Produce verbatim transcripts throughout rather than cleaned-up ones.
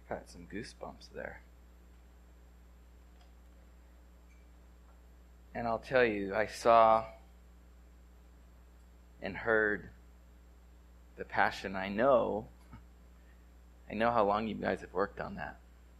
Got some goosebumps there. And I'll tell you, I saw and heard the passion. I know, I know how long you guys have worked on that.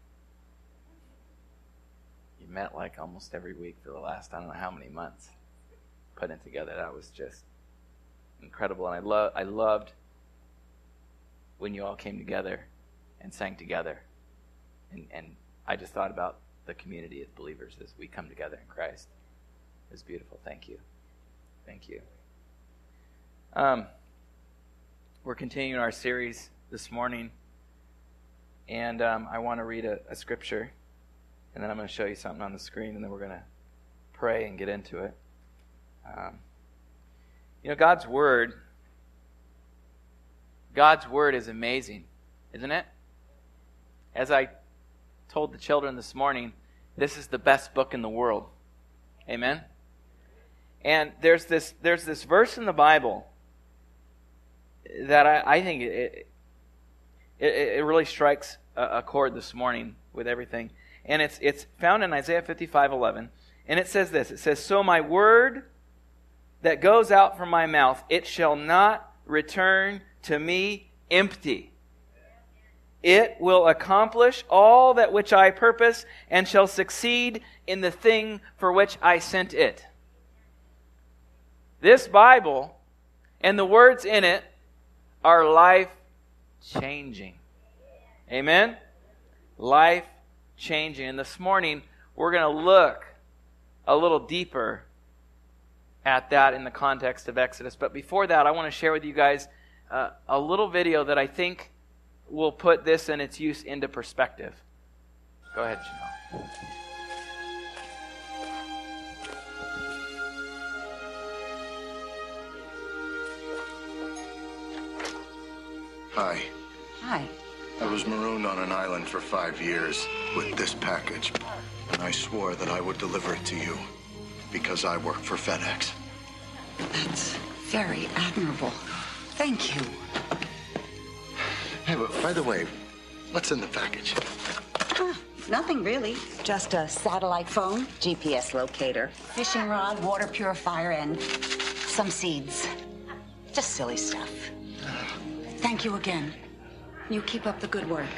You met like almost every week for the last, I don't know how many months, putting it together. That was just incredible. And I love, I loved when you all came together and sang together. And, and I just thought about the community of believers as we come together in Christ. It was beautiful. Thank you. Thank you. Um, we're continuing our series this morning. And um, I want to read a, a scripture. And then I'm going to show you something on the screen. And then we're going to pray and get into it. Um, you know, God's Word, God's Word is amazing, isn't it? As I told the children this morning, this is the best book in the world. Amen? And there's this there's this verse in the Bible that I, I think it, it it really strikes a, a chord this morning with everything. And it's it's found in Isaiah fifty-five eleven. And it says this. It says, "So my word that goes out from my mouth, it shall not return to me empty. It will accomplish all that which I purpose and shall succeed in the thing for which I sent it." This Bible and the words in it are life-changing. Amen? Life-changing. And this morning, we're going to look a little deeper at that in the context of Exodus. But before that, I want to share with you guys uh, a little video that I think will put this and its use into perspective. Go ahead, Janelle. Hi. Hi. I was marooned on an island for five years with this package, and I swore that I would deliver it to you because I work for FedEx. That's very admirable. Thank you. Hey, but by the way, what's in the package? Huh, nothing really. Just a satellite phone, G P S locator, fishing rod, water purifier, and some seeds. Just silly stuff. Thank you again. You keep up the good work.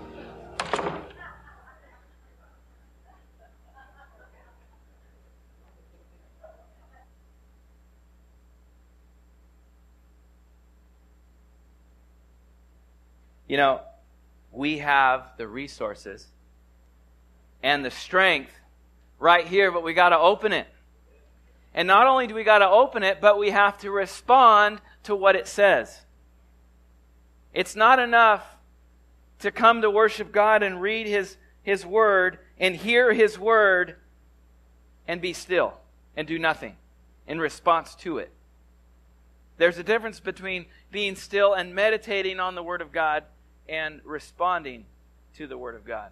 You know, we have the resources and the strength right here, but we got to open it. And not only do we got to open it, but we have to respond to what it says. It's not enough to come to worship God and read His, His Word and hear His Word and be still and do nothing in response to it. There's a difference between being still and meditating on the Word of God and responding to the Word of God.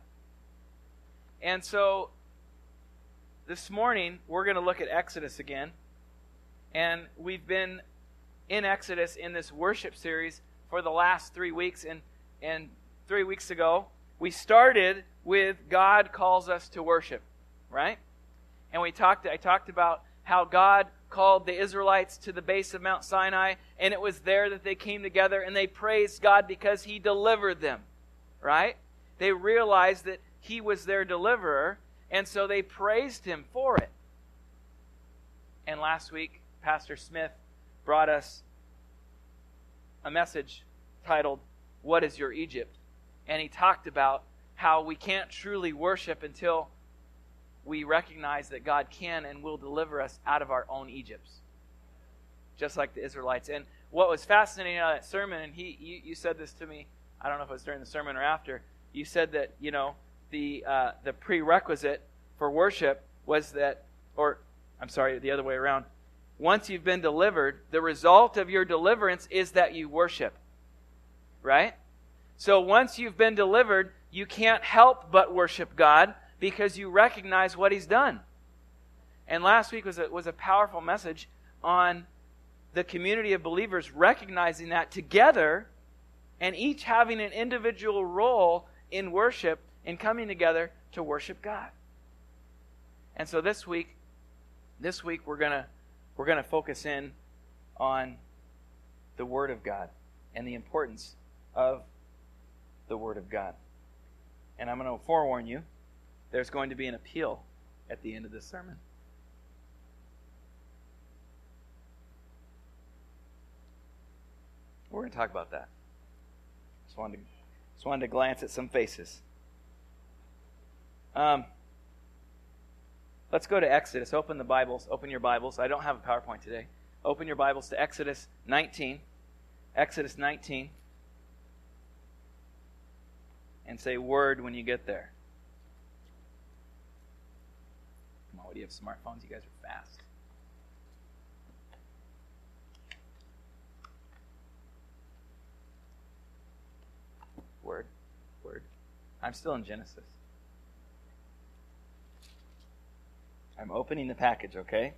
And so, this morning, we're going to look at Exodus again. And we've been in Exodus in this worship series for the last three weeks. And, and three weeks ago, we started with God calls us to worship, right? And we talked. I talked about how God called the Israelites to the base of Mount Sinai, and it was there that they came together and they praised God because He delivered them, right? They realized that He was their deliverer, and so they praised Him for it. And last week, Pastor Smith brought us a message titled, "What is Your Egypt?" And he talked about how we can't truly worship until we recognize that God can and will deliver us out of our own Egypts, just like the Israelites. And what was fascinating about that sermon, and he, you, you said this to me, I don't know if it was during the sermon or after, you said that, you know, the uh, the prerequisite for worship was that, or I'm sorry, the other way around. Once you've been delivered, the result of your deliverance is that you worship, right? So once you've been delivered, you can't help but worship God, because you recognize what He's done. And last week was a, was a powerful message on the community of believers recognizing that together and each having an individual role in worship, in coming together to worship God. And so this week, this week we're gonna we're gonna focus in on the Word of God and the importance of the Word of God. And I'm going to forewarn you, there's going to be an appeal at the end of this sermon. We're going to talk about that. Just wanted to, just wanted to glance at some faces. Um, let's go to Exodus. Open the Bibles. Open your Bibles. I don't have a PowerPoint today. Open your Bibles to Exodus nineteen. Exodus nineteen. And say word when you get there. Come on, what do you have, smartphones? You guys are fast. Word. Word. I'm still in Genesis. I'm opening the package, okay?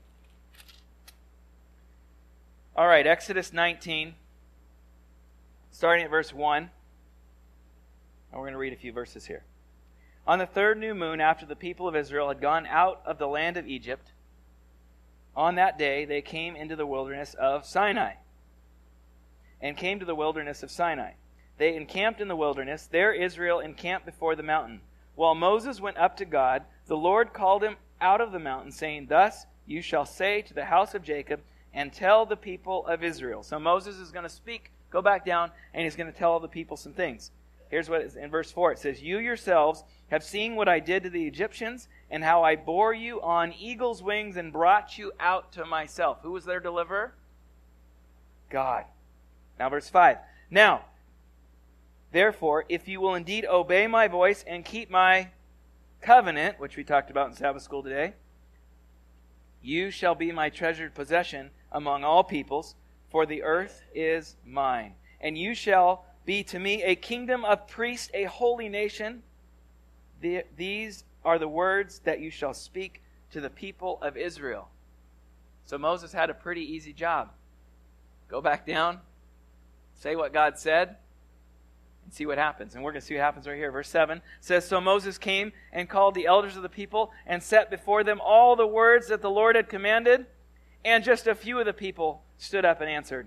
All right, Exodus nineteen, starting at verse one. And we're going to read a few verses here. On the third new moon, after the people of Israel had gone out of the land of Egypt, on that day they came into the wilderness of Sinai. And came to the wilderness of Sinai. They encamped in the wilderness. There Israel encamped before the mountain. While Moses went up to God, the Lord called him out of the mountain, saying, Thus you shall say to the house of Jacob, and tell the people of Israel. So Moses is going to speak, go back down, and he's going to tell the people some things. Here's what it is in verse four. It says, You yourselves have seen what I did to the Egyptians, and how I bore you on eagle's wings and brought you out to myself. Who was their deliverer? God. Now verse five. Now, therefore, if you will indeed obey my voice and keep my covenant, which we talked about in Sabbath school today, you shall be my treasured possession among all peoples, for the earth is mine. And you shall be to me a kingdom of priests, a holy nation. The, these are the words that you shall speak to the people of Israel. So Moses had a pretty easy job. Go back down, say what God said, and see what happens. And we're going to see what happens right here. Verse seven says, So Moses came and called the elders of the people and set before them all the words that the Lord had commanded. And just a few of the people stood up and answered.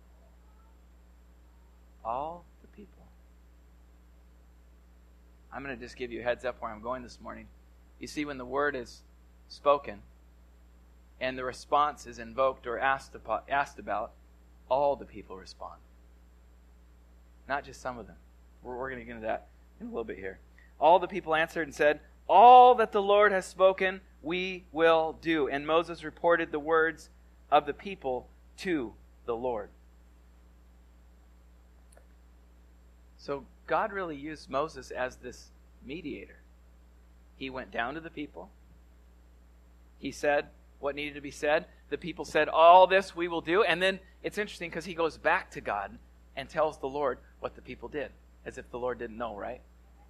All the people. I'm going to just give you a heads up where I'm going this morning. You see, when the word is spoken and the response is invoked or asked about, asked about, all the people respond. Not just some of them. We're, we're going to get into that in a little bit here. All the people answered and said, All that the Lord has spoken, we will do. And Moses reported the words of the people to the Lord. So God really used Moses as this mediator. He went down to the people. He said what needed to be said. The people said, all this we will do. And then it's interesting because he goes back to God and tells the Lord what the people did. As if the Lord didn't know, right?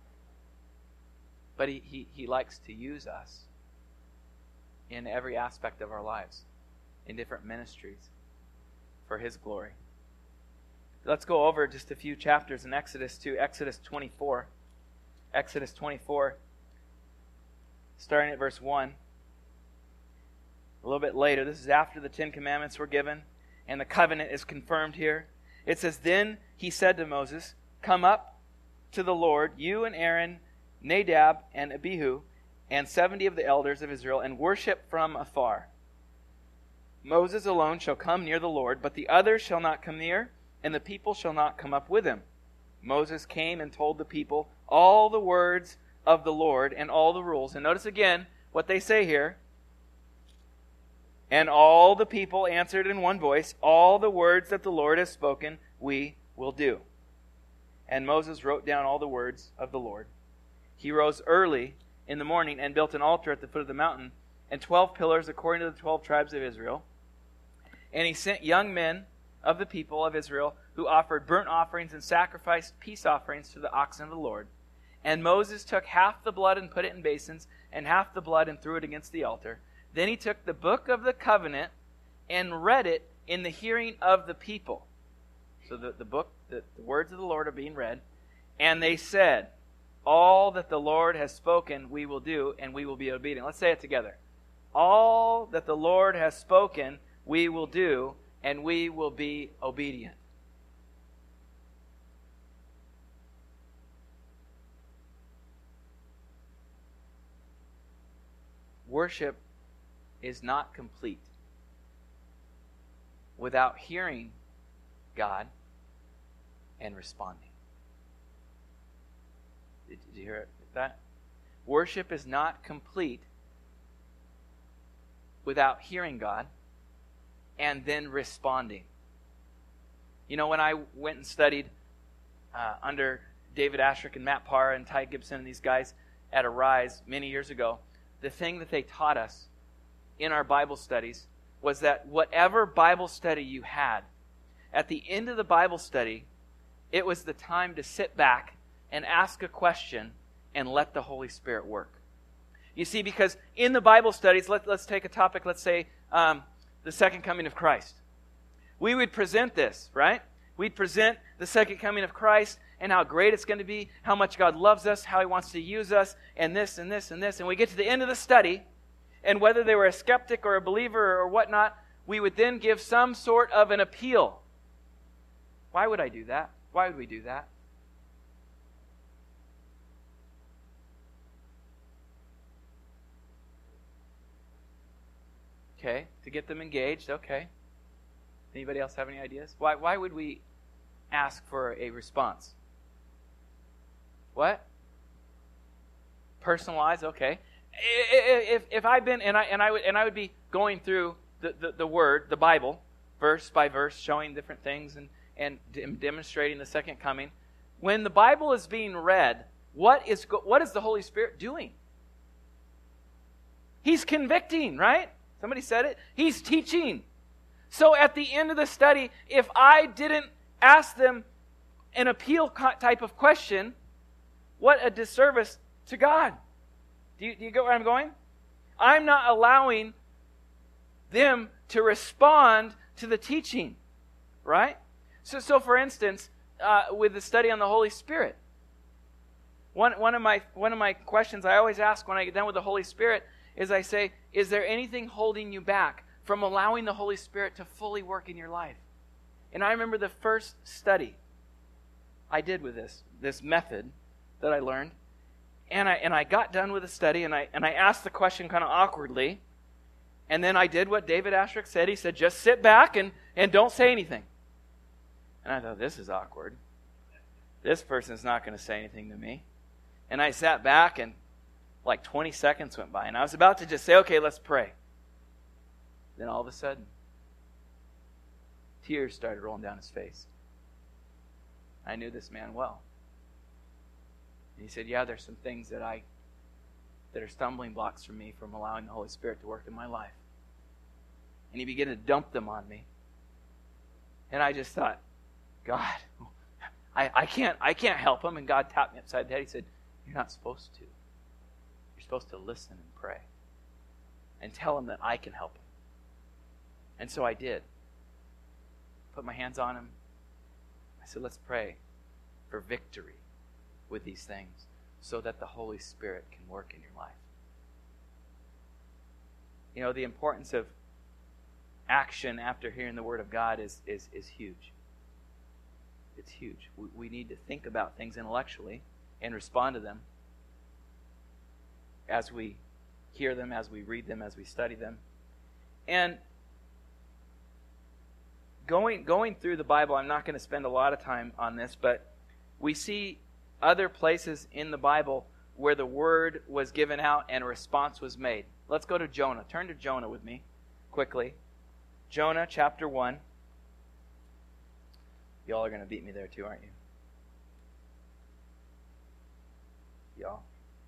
But he, he, he likes to use us in every aspect of our lives, in different ministries, for his glory. Let's go over just a few chapters in Exodus to Exodus twenty-four. Exodus twenty-four, starting at verse one. A little bit later, this is after the Ten Commandments were given, and the covenant is confirmed here. It says, Then he said to Moses, Come up to the Lord, you and Aaron, Nadab and Abihu, and seventy of the elders of Israel, and worship from afar. Moses alone shall come near the Lord, but the others shall not come near, and the people shall not come up with him. Moses came and told the people all the words of the Lord and all the rules. And notice again what they say here. And all the people answered in one voice, All the words that the Lord has spoken, we will do. And Moses wrote down all the words of the Lord. He rose early in the morning and built an altar at the foot of the mountain, and twelve pillars according to the twelve tribes of Israel. And he sent young men of the people of Israel who offered burnt offerings and sacrificed peace offerings to the oxen of the Lord. And Moses took half the blood and put it in basins, and half the blood and threw it against the altar. Then he took the book of the covenant and read it in the hearing of the people. So the, the book, the, the words of the Lord are being read. And they said, All that the Lord has spoken, we will do, and we will be obedient. Let's say it together. All that the Lord has spoken, we will do, and we will be obedient. Worship is not complete without hearing God and responding. Did you hear that? Worship is not complete without hearing God and then responding. You know, when I went and studied uh, under David Asscherick and Matt Parr and Ty Gibson and these guys at Arise many years ago, the thing that they taught us in our Bible studies was that whatever Bible study you had, at the end of the Bible study, it was the time to sit back and ask a question and let the Holy Spirit work. You see, because in the Bible studies, let, let's take a topic, let's say um, the second coming of Christ. We would present this, right? We'd present the second coming of Christ and how great it's going to be, how much God loves us, how He wants to use us, and this and this and this. And we get to the end of the study, and whether they were a skeptic or a believer or whatnot, we would then give some sort of an appeal. Why would I do that? Why would we do that? Okay, to get them engaged, okay. Anybody else have any ideas? Why why would we ask for a response? What? Personalize, okay. If if I've been and I and I would and I would be going through the, the, the word, the Bible, verse by verse, showing different things and, and demonstrating the second coming. When the Bible is being read, what is what is the Holy Spirit doing? He's convicting, right? Somebody said it. He's teaching. So at the end of the study, if I didn't ask them an appeal type of question, what a disservice to God. Do you, do you get where I'm going? I'm not allowing them to respond to the teaching, right? So, so for instance, uh, with the study on the Holy Spirit, one one of my one of my questions I always ask when I get done with the Holy Spirit is I say, is there anything holding you back from allowing the Holy Spirit to fully work in your life? And I remember the first study I did with this, this method that I learned. And I and I got done with the study and I and I asked the question kind of awkwardly. And then I did what David Asscherick said. He said, just sit back and, and don't say anything. And I thought, this is awkward. This person's not going to say anything to me. And I sat back and like twenty seconds went by, and I was about to just say, okay, let's pray. Then all of a sudden, tears started rolling down his face. I knew this man well. And he said, yeah, there's some things that I that are stumbling blocks for me from allowing the Holy Spirit to work in my life. And he began to dump them on me. And I just thought, God, I, I can't I can't help him. And God tapped me upside the head. He said, you're not supposed to. You're supposed to listen and pray and tell him that I can help him. And so I did. Put my hands on him. I said, let's pray for victory with these things so that the Holy Spirit can work in your life. You know, the importance of action after hearing the Word of God is, is, is huge. It's huge. We, we need to think about things intellectually and respond to them as we hear them, as we read them, as we study them. And going going through the Bible, I'm not going to spend a lot of time on this, but we see other places in the Bible where the word was given out and a response was made. Let's go to Jonah. Turn to Jonah with me quickly. Jonah chapter one. Y'all are going to beat me there too, aren't you? Y'all.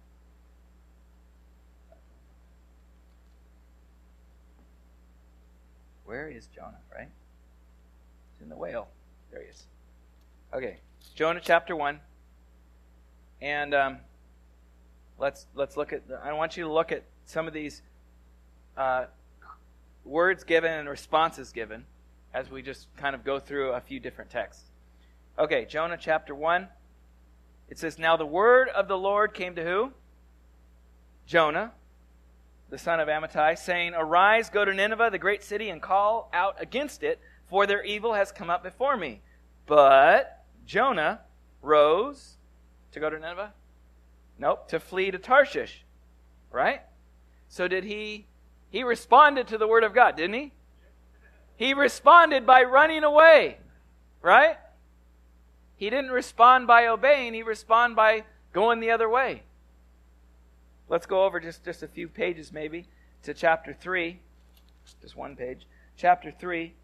Where is Jonah, right? He's in the whale. There he is. Okay, Jonah chapter one. And um, let's let's look at, I want you to look at some of these uh, words given and responses given as we just kind of go through a few different texts. Okay, Jonah chapter one. It says, now the word of the Lord came to who? Jonah, the son of Amittai, saying, arise, go to Nineveh, the great city, and call out against it, for their evil has come up before me. But Jonah rose to go to Nineveh? Nope, to flee to Tarshish. Right? So did he, he responded to the word of God, didn't he? He responded by running away. Right? He didn't respond by obeying, he responded by going the other way. Let's go over just, just a few pages maybe to chapter three. Just one page. Chapter three,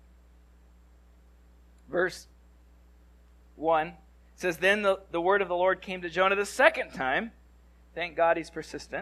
verse one. It says, then the, the word of the Lord came to Jonah the second time. Thank God he's persistent.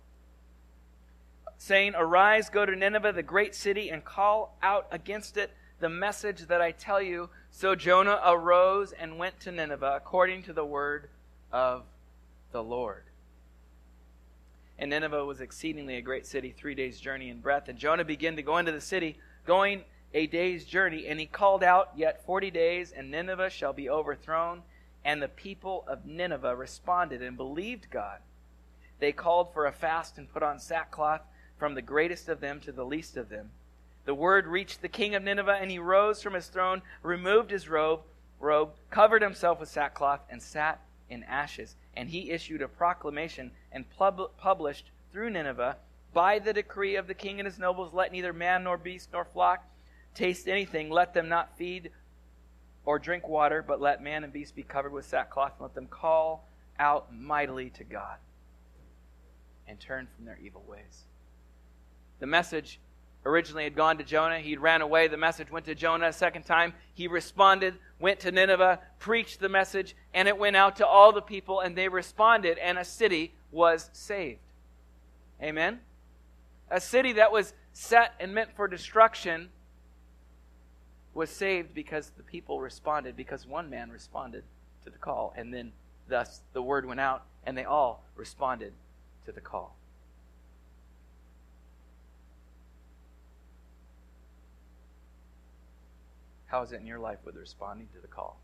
Saying, arise, go to Nineveh, the great city, and call out against it the message that I tell you. So Jonah arose and went to Nineveh according to the word of the Lord. And Nineveh was exceedingly a great city, three days' journey in breadth. And Jonah began to go into the city, going a day's journey. And he called out, yet forty days, and Nineveh shall be overthrown. And the people of Nineveh responded and believed God. They called for a fast and put on sackcloth, from the greatest of them to the least of them. The word reached the king of Nineveh, and he rose from his throne, removed his robe, robe, covered himself with sackcloth, and sat in ashes. And he issued a proclamation and pub- published through Nineveh, by the decree of the king and his nobles, let neither man nor beast nor flock taste anything. Let them not feed or drink water, but let man and beast be covered with sackcloth, and let them call out mightily to God and turn from their evil ways. The message originally had gone to Jonah. He ran away. The message went to Jonah a second time. He responded, went to Nineveh, preached the message, and it went out to all the people, and they responded, and a city was saved. Amen? A city that was set and meant for destruction was saved because the people responded, because one man responded to the call, and then thus the word went out, and they all responded to the call. How is it in your life with responding to the call?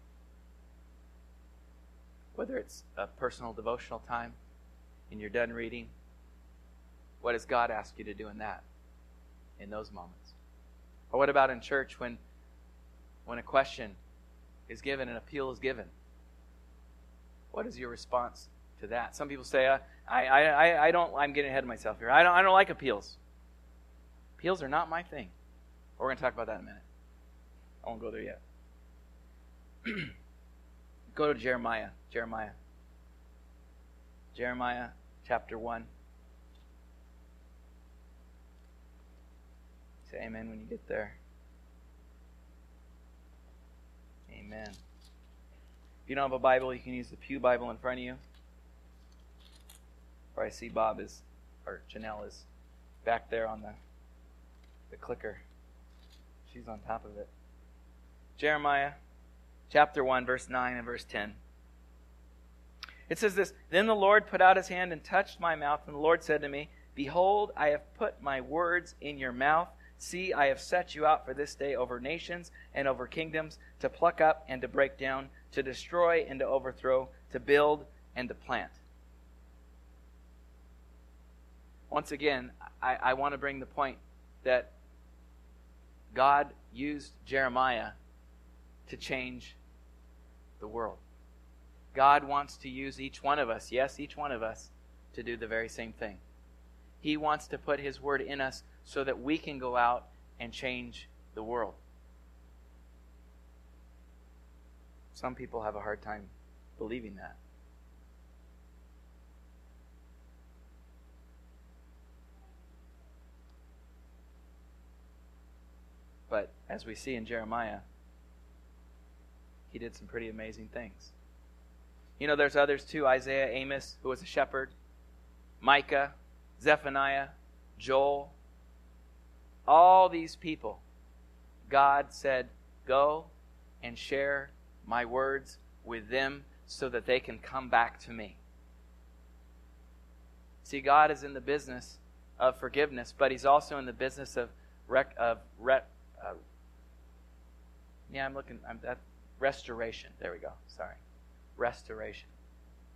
Whether it's a personal devotional time, and you're done reading, what does God ask you to do in that, in those moments? Or what about in church when, when a question is given, an appeal is given? What is your response to that? Some people say, uh, I, I, I don't, I'm getting ahead of myself here. I don't, I don't like appeals. Appeals are not my thing. We're going to talk about that in a minute. I won't go there yet. Go to Jeremiah. Jeremiah. Jeremiah chapter one. Say amen when you get there. Amen. If you don't have a Bible, you can use the Pew Bible in front of you. Or I see Bob is, or Janelle is back there on the, the clicker. She's on top of it. Jeremiah chapter one, verse nine and verse ten. It says this, then the Lord put out his hand and touched my mouth, and the Lord said to me, behold, I have put my words in your mouth. See, I have set you out for this day over nations and over kingdoms, to pluck up and to break down, to destroy and to overthrow, to build and to plant. Once again, I, I want to bring the point that God used Jeremiah to change the world. God wants to use each one of us, yes, each one of us, to do the very same thing. He wants to put his word in us so that we can go out and change the world. Some people have a hard time believing that. But as we see in Jeremiah, he did some pretty amazing things. You know, there's others too. Isaiah, Amos, who was a shepherd. Micah, Zephaniah, Joel. All these people, God said, go and share my words with them so that they can come back to me. See, God is in the business of forgiveness, but he's also in the business of rec- of re- uh, yeah, I'm looking. I'm that restoration. There we go. Sorry, restoration.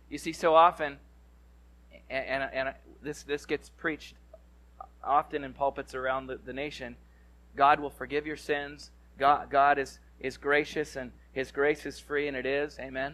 You see, so often, and, and, and this, this gets preached often in pulpits around the, the nation, God will forgive your sins. God, God is, is gracious and His grace is free, and it is. Amen?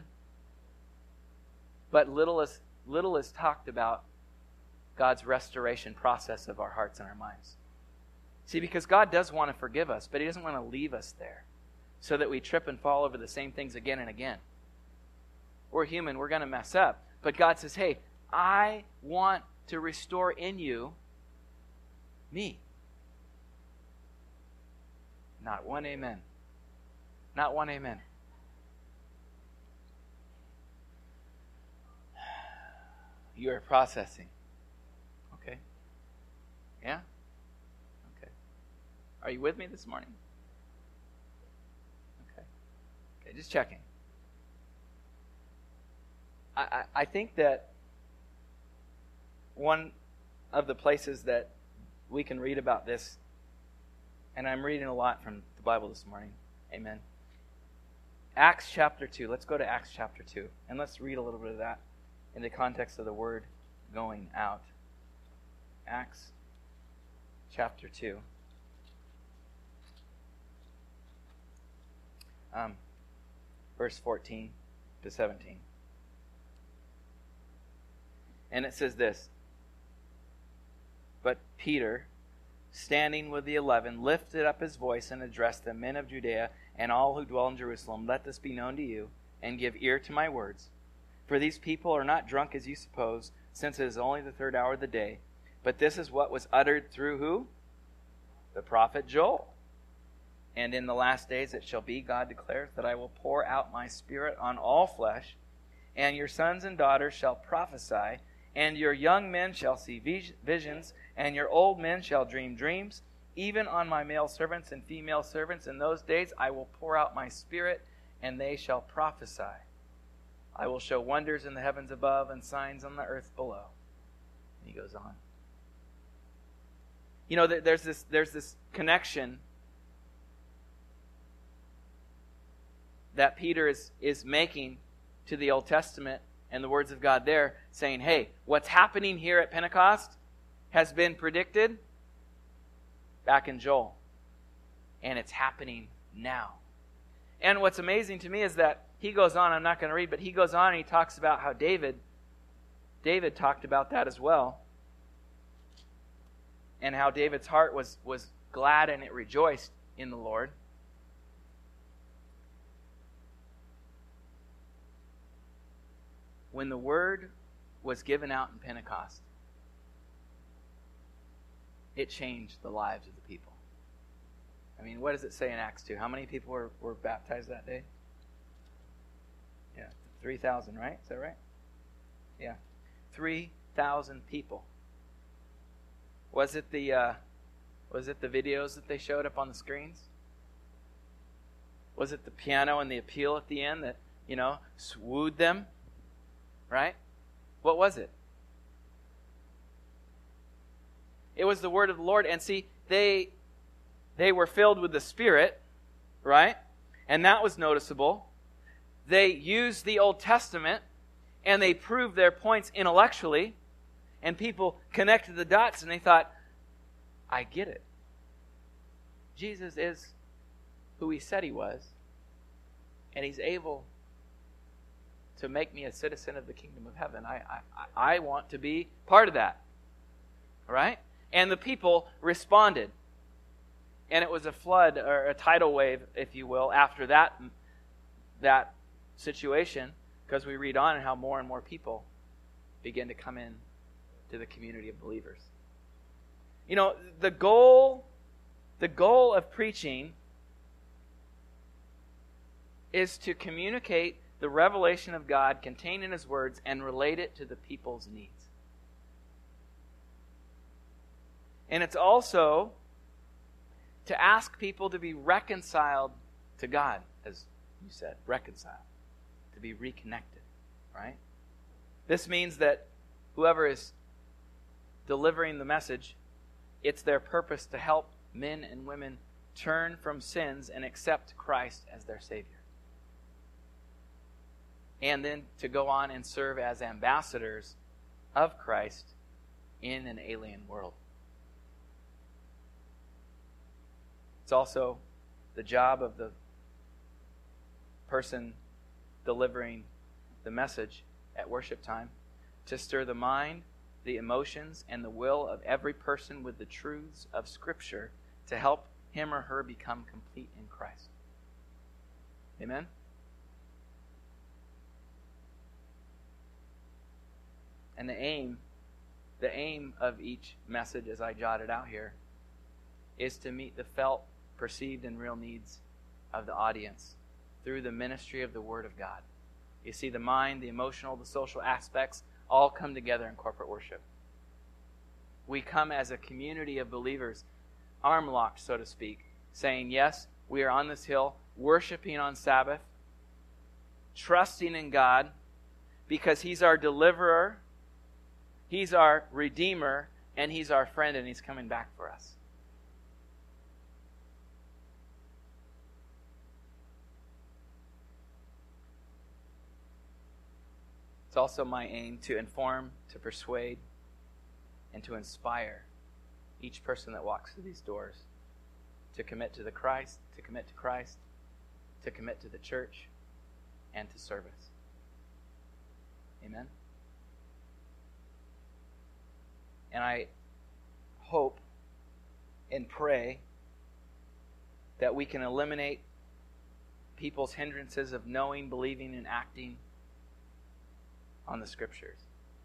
But little is, little is talked about God's restoration process of our hearts and our minds. See, because God does want to forgive us, but He doesn't want to leave us there so that we trip and fall over the same things again and again. We're human. We're going to mess up. But God says, hey, I want to restore in you me. Not one amen. Not one amen. You are processing. Okay. Yeah? Okay. Are you with me this morning? Okay. Okay, just checking. I, I, I think that one of the places that we can read about this, and I'm reading a lot from the Bible this morning. Amen. Acts chapter two. Let's go to Acts chapter two, and let's read a little bit of that in the context of the word going out. Acts chapter two. Um, verse fourteen to seventeen. And it says this, but Peter, standing with the eleven, lifted up his voice and addressed them, men of Judea and all who dwell in Jerusalem, let this be known to you, and give ear to my words. For these people are not drunk as you suppose, since it is only the third hour of the day. But this is what was uttered through who? The prophet Joel. And in the last days it shall be, God declares, that I will pour out my Spirit on all flesh, and your sons and daughters shall prophesy, and your young men shall see visions, and your old men shall dream dreams. Even on my male servants and female servants in those days I will pour out my Spirit, and they shall prophesy. I will show wonders in the heavens above and signs on the earth below. And he goes on. You know, there's this, there's this connection that Peter is, is making to the Old Testament and the words of God there, saying, hey, what's happening here at Pentecost has been predicted back in Joel. And it's happening now. And what's amazing to me is that he goes on, I'm not going to read, but he goes on and he talks about how David, David talked about that as well. And how David's heart was, was glad and it rejoiced in the Lord. When the word was given out in Pentecost, it changed the lives of the people. I mean, what does it say in Acts two? How many people were, were baptized that day? Yeah, three thousand, right? Is that right? Yeah, three thousand people. Was it the uh, was it the videos that they showed up on the screens? Was it the piano and the appeal at the end that, you know, wooed them? Right? What was it? It was the word of the Lord. And see, they they were filled with the Spirit, right? And that was noticeable. They used the Old Testament and they proved their points intellectually. And people connected the dots and they thought, I get it. Jesus is who He said He was. And He's able to make me a citizen of the kingdom of heaven. I, I, I want to be part of that. Right? And the people responded. And it was a flood, or a tidal wave, if you will, after that, that situation, because we read on and how more and more people begin to come in to the community of believers. You know, the goal, the goal of preaching is to communicate the revelation of God contained in His words and relate it to the people's needs. And it's also to ask people to be reconciled to God, as you said, reconciled, to be reconnected, right? This means that whoever is delivering the message, it's their purpose to help men and women turn from sins and accept Christ as their Savior. and then to go on and serve as ambassadors of Christ in an alien world. It's also the job of the person delivering the message at worship time to stir the mind, the emotions, and the will of every person with the truths of Scripture to help him or her become complete in Christ. Amen? And the aim, the aim of each message, as I jotted out here, is to meet the felt, perceived, and real needs of the audience through the ministry of the Word of God. You see, the mind, the emotional, the social aspects all come together in corporate worship. We come as a community of believers, arm-locked, so to speak, saying, yes, we are on this hill, worshiping on Sabbath, trusting in God, because He's our deliverer, He's our redeemer, and He's our friend, and He's coming back for us. It's also my aim to inform, to persuade, and to inspire each person that walks through these doors to commit to the Christ, to commit to Christ, to commit to the church, and to service. Amen? And I hope and pray that we can eliminate people's hindrances of knowing, believing, and acting on the Scriptures.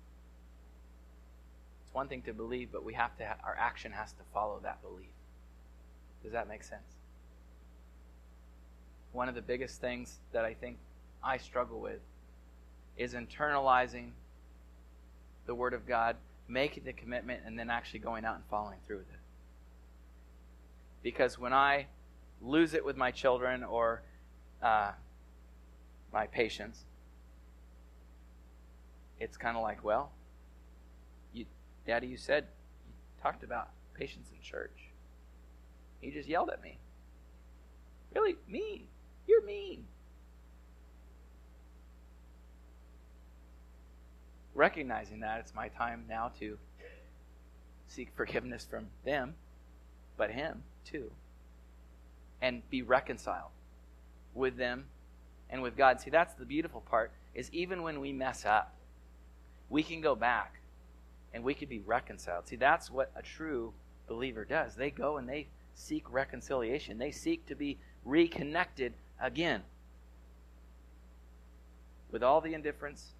It's one thing to believe, but we have to. Ha- our action has to follow that belief. Does that make sense? One of the biggest things that I think I struggle with is internalizing the Word of God, making the commitment, and then actually going out and following through with it. Because when I lose it with my children or uh, my patients, it's kind of like, well, you, Daddy, you said, you talked about patience in church. You just yelled at me. Really? Mean. You're mean. Recognizing that, it's my time now to seek forgiveness from them, but Him too. And be reconciled with them and with God. See, that's the beautiful part, is even when we mess up, we can go back and we can be reconciled. See, that's what a true believer does. They go and they seek reconciliation. They seek to be reconnected again with all the indifference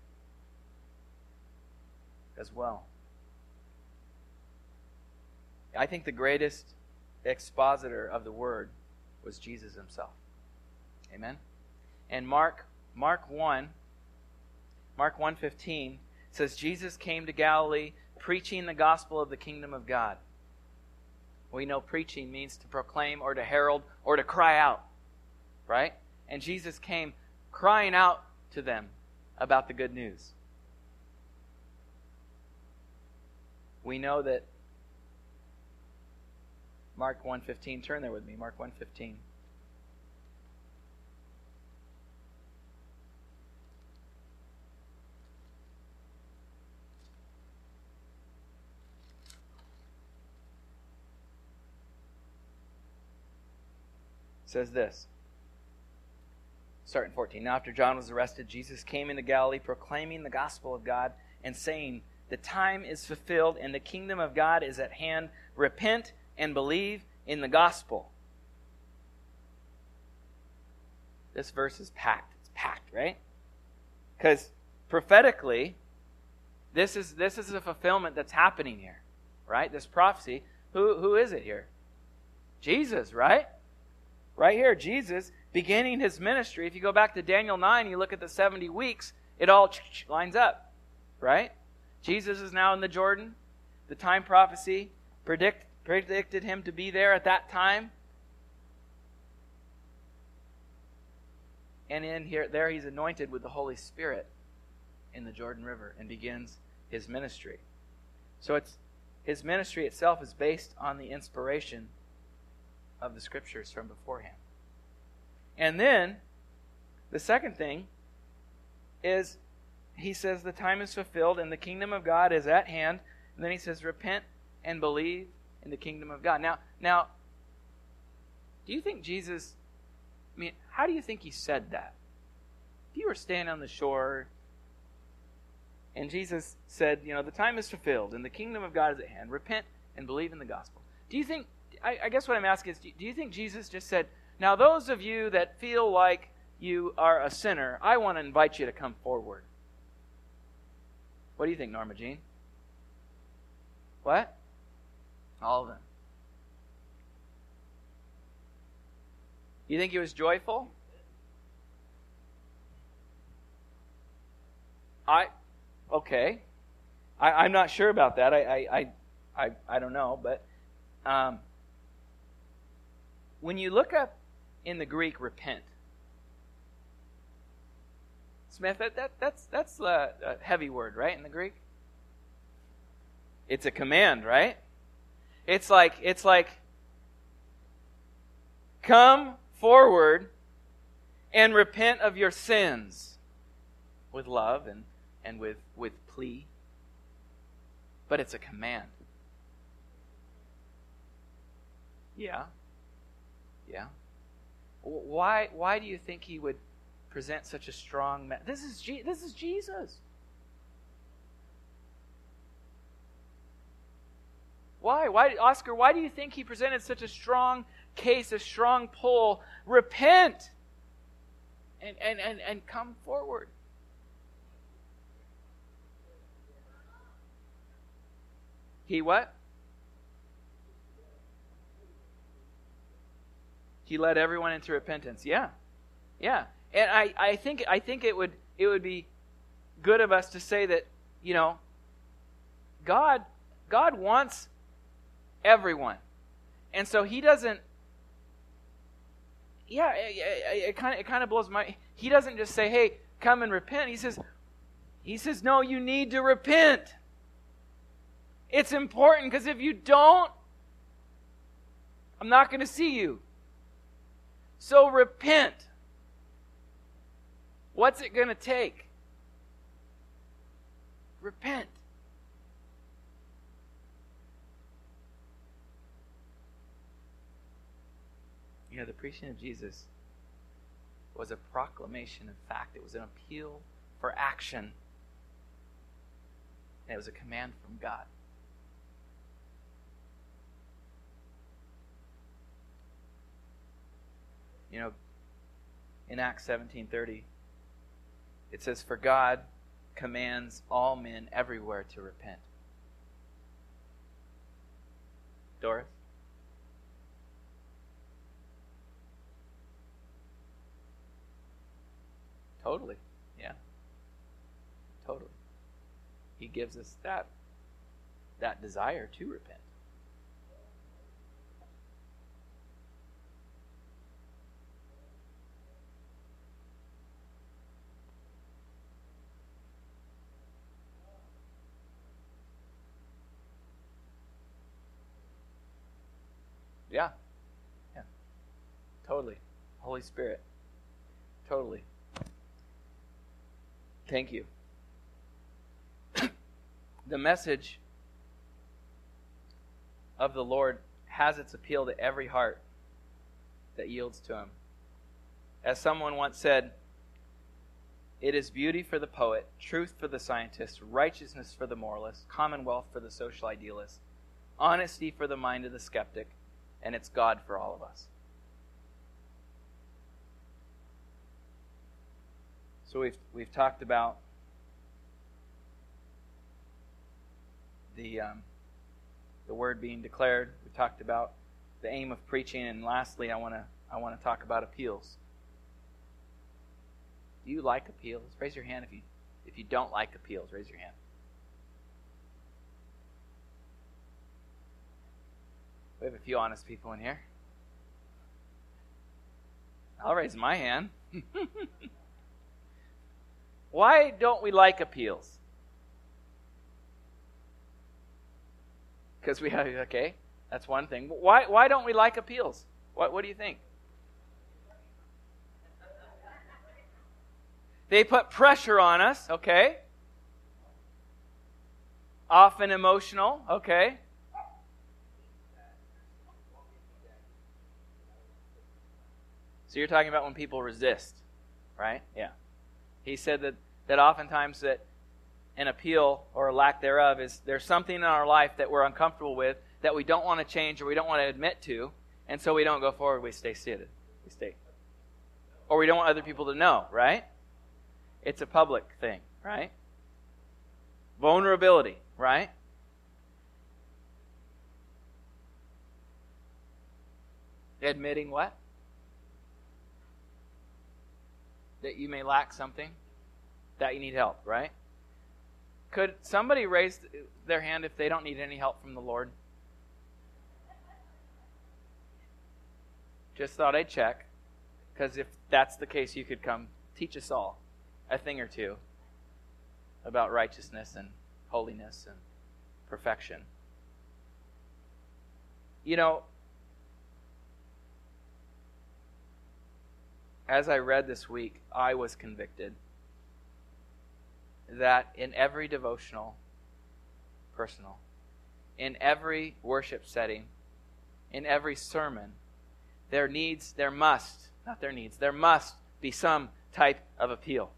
as well. I think the greatest expositor of the Word was Jesus Himself. Amen? And Mark, Mark one, Mark one fifteen says, Jesus came to Galilee preaching the gospel of the kingdom of God. We know preaching means to proclaim or to herald or to cry out, right? And Jesus came crying out to them about the good news. We know that Mark one fifteen, turn there with me, Mark one fifteen. Says this, starting fourteen. Now after John was arrested, Jesus came into Galilee proclaiming the gospel of God and saying, the time is fulfilled and the kingdom of God is at hand. Repent and believe in the gospel. This verse is packed. It's packed, right? Because prophetically, this is this is a fulfillment that's happening here, right? This prophecy. Who who is it here? Jesus, right? Right here, Jesus beginning His ministry. If you go back to Daniel nine, you look at the seventy weeks, it all lines up, right? Jesus is now in the Jordan. The time prophecy predict, predicted Him to be there at that time. And in here, there He's anointed with the Holy Spirit in the Jordan River and begins His ministry. So it's His ministry itself is based on the inspiration of the Scriptures from beforehand. And then, the second thing is, he says, the time is fulfilled and the kingdom of God is at hand. And then he says, repent and believe in the kingdom of God. Now, now, do you think Jesus, I mean, how do you think he said that? If you were standing on the shore and Jesus said, you know, the time is fulfilled and the kingdom of God is at hand, repent and believe in the gospel. Do you think, I, I guess what I'm asking is, do you think Jesus just said, now those of you that feel like you are a sinner, I want to invite you to come forward? What do you think, Norma Jean? What? All of them. You think he was joyful? I, okay. I, I'm not sure about that. I, I, I, I, I don't know. But um, when you look up in the Greek, repent, Smith, that, that that's that's a, a heavy word, right? In the Greek, it's a command, right? It's like it's like come forward and repent of your sins with love and, and with, with plea. But it's a command. Yeah. Yeah. Why why do you think he would present such a strong message? This is Je- this is Jesus. Why? Why, Oscar, why do you think he presented such a strong case, a strong pull? Repent and, and, and, and come forward. He what? He led everyone into repentance. Yeah. Yeah. And I, I think I think it would it would be good of us to say that, you know, God God wants everyone. And so he doesn't Yeah, it, it kind of it kind of blows my he doesn't just say, "Hey, come and repent." He says he says, "No, you need to repent." It's important because if you don't, I'm not going to see you. So repent. What's it going to take? Repent. You know, the preaching of Jesus was a proclamation of fact. It was an appeal for action. And it was a command from God. You know, in Acts seventeen thirty, it says, "For God commands all men everywhere to repent." Doris? Totally. Yeah. Totally. He gives us that that desire to repent. Yeah. Yeah. Totally. Holy Spirit. Totally. Thank you. The message of the Lord has its appeal to every heart that yields to Him. As someone once said, it is beauty for the poet, truth for the scientist, righteousness for the moralist, commonwealth for the social idealist, honesty for the mind of the skeptic, and it's God for all of us. So we've we've talked about the um, the word being declared. We talked about the aim of preaching, and lastly, I want to I want to talk about appeals. Do you like appeals? Raise your hand if you if you don't like appeals. Raise your hand. We have a few honest people in here. I'll raise my hand. Why don't we like appeals? Because we have, okay, that's one thing. Why why don't we like appeals? What what do you think? They put pressure on us, okay? Often emotional, okay? So you're talking about when people resist, right? Yeah. He said that, that oftentimes that an appeal or a lack thereof is there's something in our life that we're uncomfortable with that we don't want to change or we don't want to admit to, and so we don't go forward, we stay seated. We stay. Or we don't want other people to know, right? It's a public thing, right? Vulnerability, right? Admitting what? That you may lack something, that you need help, right? Could somebody raise their hand if they don't need any help from the Lord? Just thought I'd check, because if that's the case, you could come teach us all a thing or two about righteousness and holiness and perfection. You know, as I read this week, I was convicted that in every devotional, personal, in every worship setting, in every sermon, there needs, there must, not there needs, there must be some type of appeal.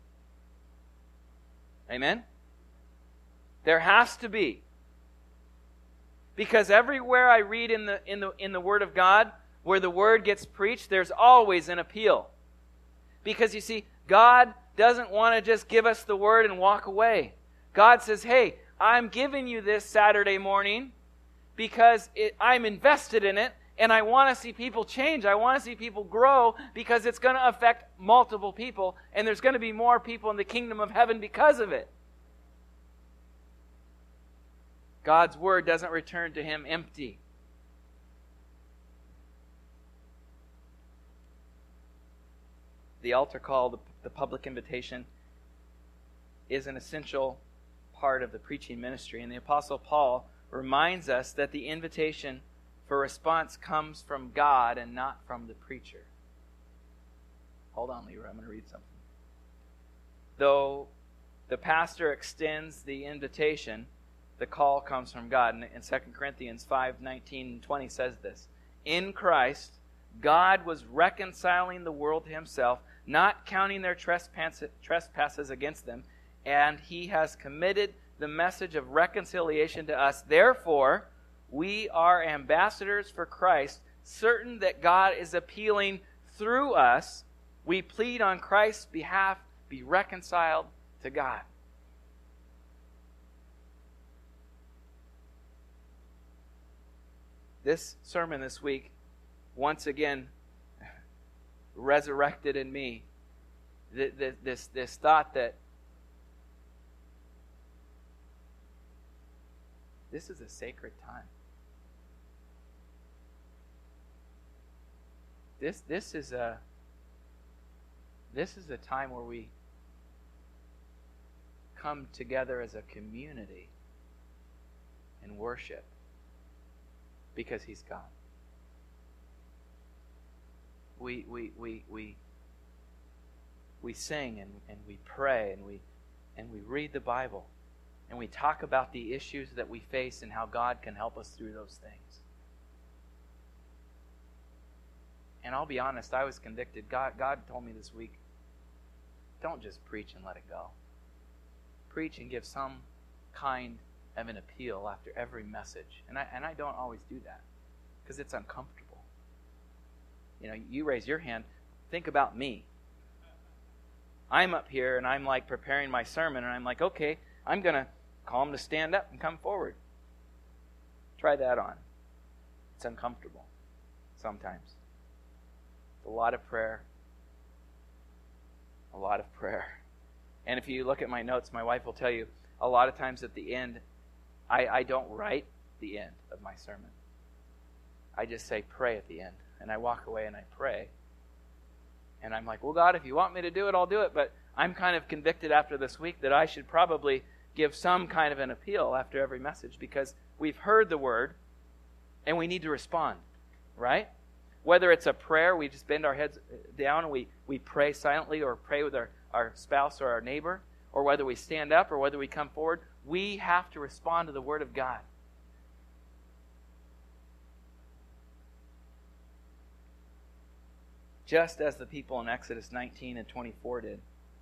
Amen? There has to be. Because everywhere I read in the in the in the Word of God, where the Word gets preached, there's always an appeal. Because you see, God doesn't want to just give us the Word and walk away. God says, hey, I'm giving you this Saturday morning because it, I'm invested in it, and I want to see people change. I want to see people grow because it's going to affect multiple people, and there's going to be more people in the kingdom of heaven because of it. God's Word doesn't return to Him empty. The altar call, the, the public invitation, is an essential part of the preaching ministry. And the Apostle Paul reminds us that the invitation for response comes from God and not from the preacher. Hold on, Leroy, I'm going to read something. Though the pastor extends the invitation, the call comes from God. And in Second Corinthians five, nineteen and twenty says this: in Christ, God was reconciling the world to Himself, not counting their trespasses against them, and He has committed the message of reconciliation to us. Therefore, we are ambassadors for Christ, certain that God is appealing through us. We plead on Christ's behalf, be reconciled to God. This sermon this week, once again, resurrected in me this, this, this thought that this is a sacred time. This this is a this is a time where we come together as a community and worship because He's God. We we we we we sing and, and we pray and we and we read the Bible and we talk about the issues that we face and how God can help us through those things. And I'll be honest, I was convicted. God God told me this week, don't just preach and let it go. Preach and give some kind of an appeal after every message. And I and I don't always do that because it's uncomfortable. You know, you raise your hand. Think about me. I'm up here and I'm like preparing my sermon and I'm like, okay, I'm going to call them to stand up and come forward. Try that on. It's uncomfortable sometimes. It's a lot of prayer. A lot of prayer. And if you look at my notes, my wife will tell you, a lot of times at the end, I, I don't write the end of my sermon. I just say pray at the end. And I walk away and I pray. And I'm like, well, God, if you want me to do it, I'll do it. But I'm kind of convicted after this week that I should probably give some kind of an appeal after every message because we've heard the word and we need to respond, right? Whether it's a prayer, we just bend our heads down and we, we pray silently or pray with our, our spouse or our neighbor, or whether we stand up or whether we come forward, we have to respond to the Word of God. Just as the people in Exodus nineteen and twenty-four did.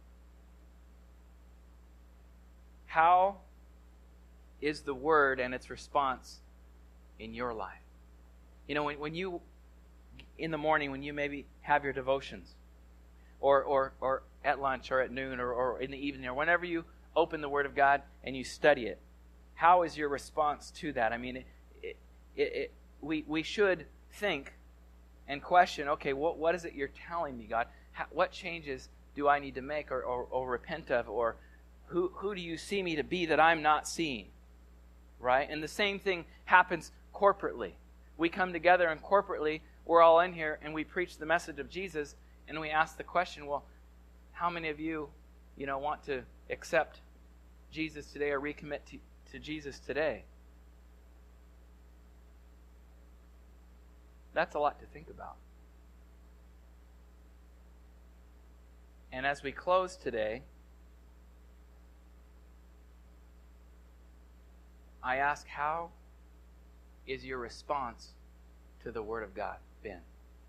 How is the Word and its response in your life? You know, when, when you, in the morning, when you maybe have your devotions, or or, or at lunch, or at noon, or, or in the evening, or whenever you open the Word of God and you study it, how is your response to that? I mean, it, it, it, it, we, we should think and question, okay, what, what is it you're telling me, God? How, what changes do I need to make or, or, or repent of? Or who, who do you see me to be that I'm not seeing? Right? And the same thing happens corporately. We come together and corporately, we're all in here and we preach the message of Jesus, and we ask the question, well, how many of you, you know, want to accept Jesus today or recommit to, to Jesus today? That's a lot to think about. And as we close today, I ask, how is your response to the Word of God been?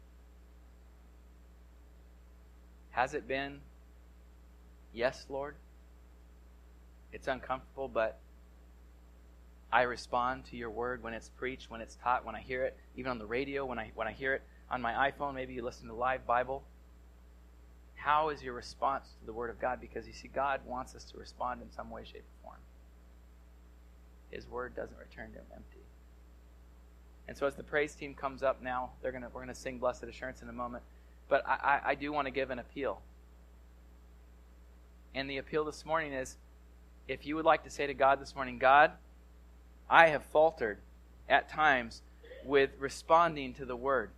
Has it been, yes, Lord, it's uncomfortable, but I respond to your Word when it's preached, when it's taught, when I hear it, even on the radio, when I when I hear it on my iPhone, maybe you listen to Live Bible. How is your response to the Word of God? Because you see, God wants us to respond in some way, shape, or form. His Word doesn't return to Him empty. And so as the praise team comes up now, they're gonna we're gonna sing Blessed Assurance in a moment. But I, I, I do want to give an appeal. And the appeal this morning is, if you would like to say to God this morning, God, I have faltered at times with responding to the Word.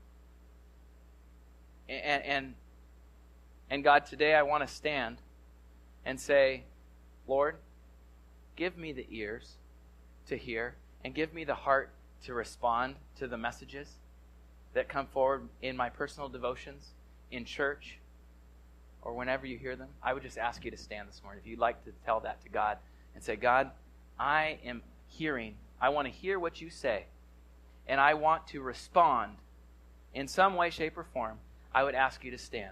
And, and, and God, today I want to stand and say, Lord, give me the ears to hear and give me the heart to respond to the messages that come forward in my personal devotions, in church, or whenever you hear them. I would just ask you to stand this morning. If you'd like to tell that to God and say, God, I am hearing. I want to hear what you say, and I want to respond in some way, shape, or form. I would ask you to stand.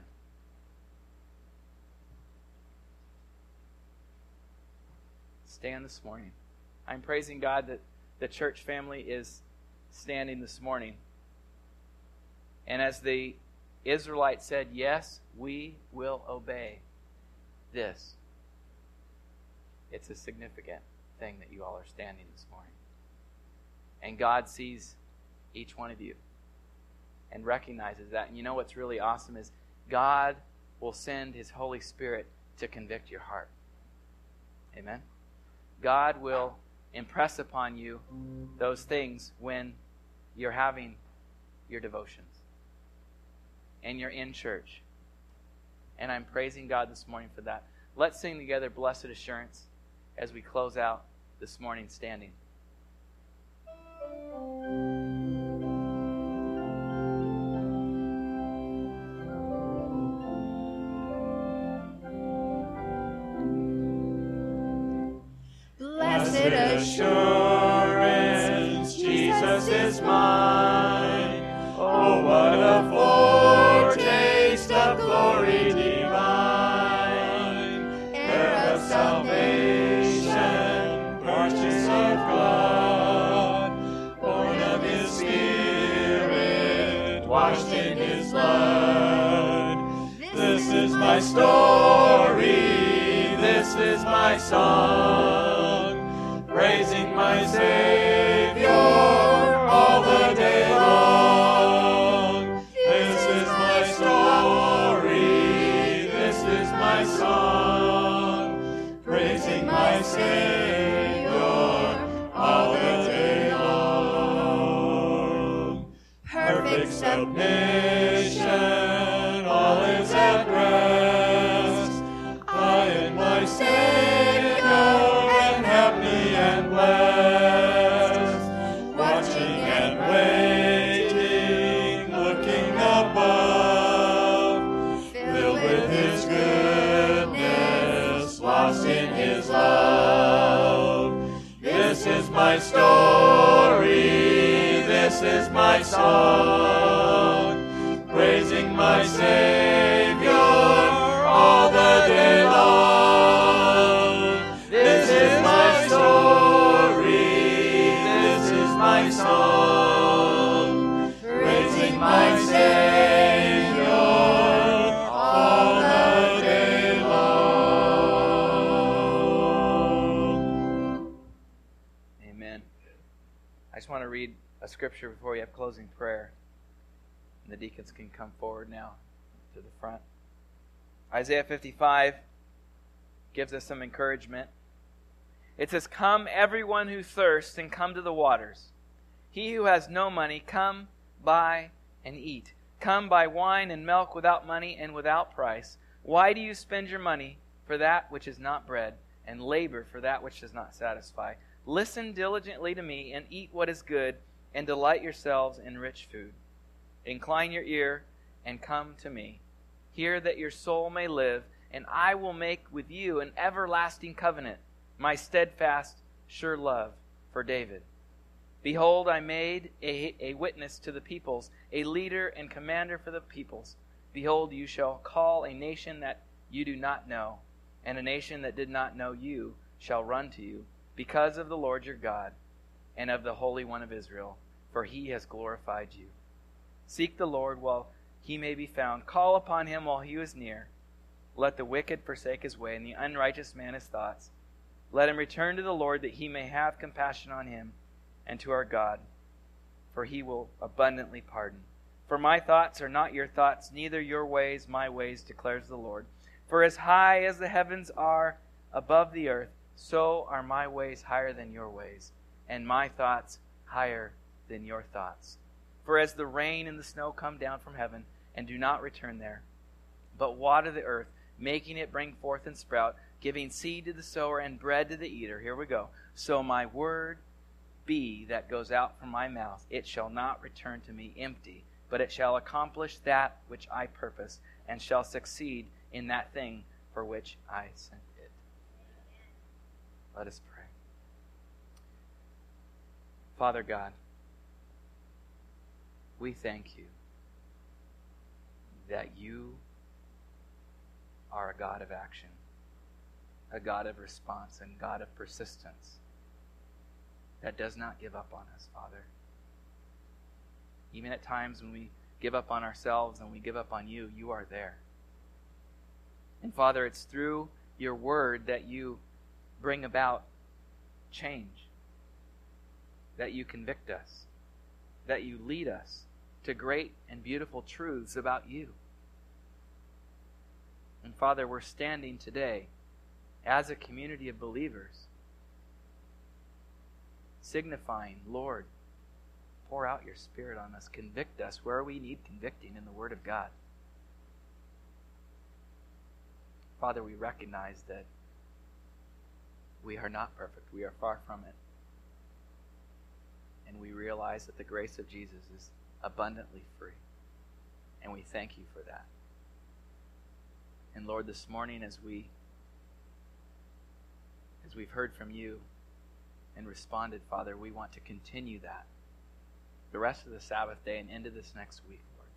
Stand this morning. I'm praising God that the church family is standing this morning. And as the Israelites said, yes, we will obey this. It's a significant thing that you all are standing this morning. And God sees each one of you and recognizes that. And you know what's really awesome is God will send His Holy Spirit to convict your heart. Amen? God will impress upon you those things when you're having your devotions and you're in church. And I'm praising God this morning for that. Let's sing together Blessed Assurance as we close out this morning standing. Blessed assurance, Jesus is mine. Oh, what a foretaste of glory divine. Heir of salvation, purchase of God, born of His Spirit, washed in His blood. This is my story, this is my song, praising my Savior all the day long. This is my story, this is my song, praising my Savior all the day long. Perfect submission, all is at rest. I and my Savior am happy and blessed, watching and waiting, looking above, filled with His goodness in his love. This is my story, this is my song, praising my Savior all the day long. This is my story, this is my song, praising my Savior all the day long. Amen. I just want to read a scripture before we have closing prayer. And the deacons can come forward now to the front. Isaiah fifty-five gives us some encouragement. It says, "Come, everyone who thirsts, and come to the waters. He who has no money, come, buy, and eat. Come, buy wine and milk without money and without price. Why do you spend your money for that which is not bread, and labor for that which does not satisfy? Listen diligently to me, and eat what is good, and delight yourselves in rich food. Incline your ear, and come to me. Hear that your soul may live, and I will make with you an everlasting covenant, my steadfast, sure love for David. Behold, I made a, a witness to the peoples, a leader and commander for the peoples. Behold, you shall call a nation that you do not know, and a nation that did not know you shall run to you, because of the Lord your God, and of the Holy One of Israel, for he has glorified you. Seek the Lord while he may be found. Call upon him while he is near. Let the wicked forsake his way, and the unrighteous man his thoughts. Let him return to the Lord, that he may have compassion on him, and to our God, for he will abundantly pardon. For my thoughts are not your thoughts, neither your ways my ways, declares the Lord. For as high as the heavens are above the earth, so are my ways higher than your ways, and my thoughts higher than your thoughts. For as the rain and the snow come down from heaven, and do not return there, but water the earth, making it bring forth and sprout, giving seed to the sower and bread to the eater. Here we go. So my word be that goes out from my mouth, it shall not return to me empty, but it shall accomplish that which I purpose, and shall succeed in that thing for which I sent it." Let us pray. Father God, we thank you that you are a God of action, a God of response, and God of persistence that does not give up on us, Father. Even at times when we give up on ourselves and we give up on you, you are there. And Father, it's through your word that you bring about change, that you convict us, that you lead us to great and beautiful truths about you. And Father, we're standing today as a community of believers, signifying, Lord, pour out your Spirit on us. Convict us where we need convicting in the Word of God. Father, we recognize that we are not perfect. We are far from it. And we realize that the grace of Jesus is abundantly free. And we thank you for that. And Lord, this morning as we as we've heard from you and responded, Father, we want to continue that the rest of the Sabbath day and into this next week, Lord.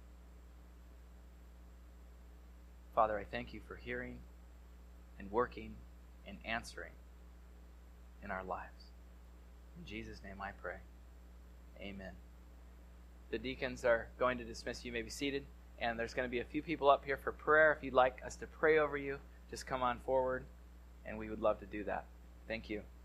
Father, I thank you for hearing and working and answering in our lives. In Jesus' name I pray. Amen. The deacons are going to dismiss you. You may be seated. And there's going to be a few people up here for prayer. If you'd like us to pray over you, just come on forward, and we would love to do that. Thank you.